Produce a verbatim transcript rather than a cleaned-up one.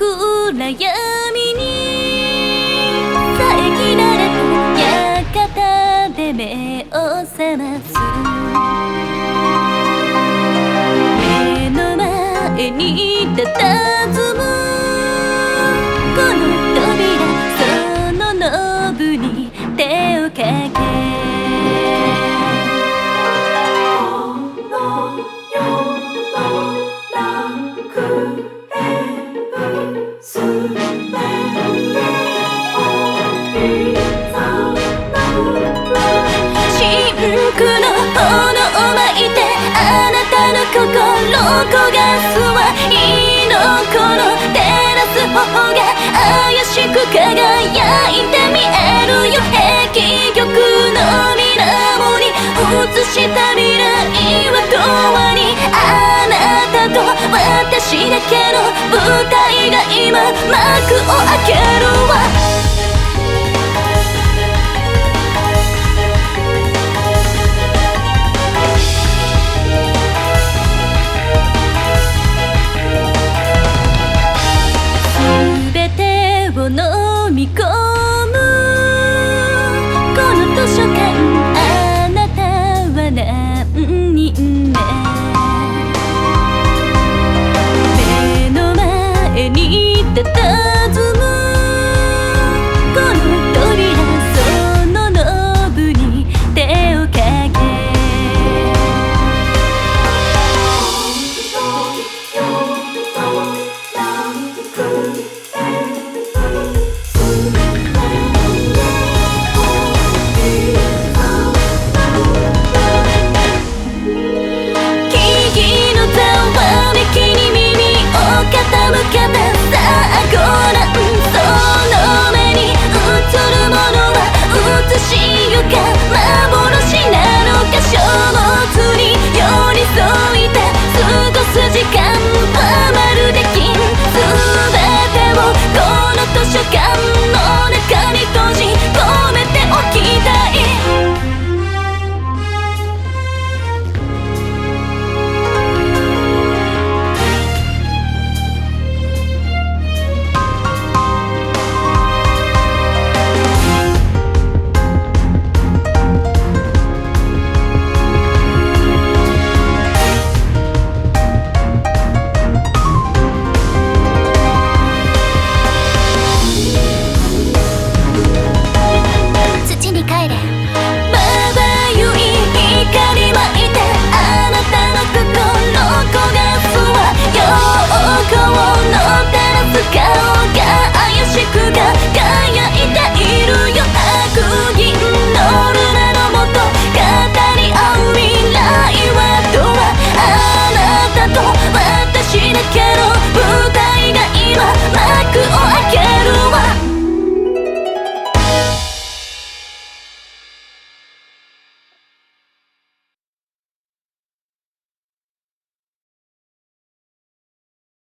暗闇に遮られた館で目を覚ます目の前に佇むこの扉そのノブに手をかけ真紅の炎を巻いてあなたの心を焦がすは火の粉照らす頬が怪しく輝いて見えるよ碧玉の水面に映した未来は永遠にあなたと私だけの舞台が今幕を開けるわ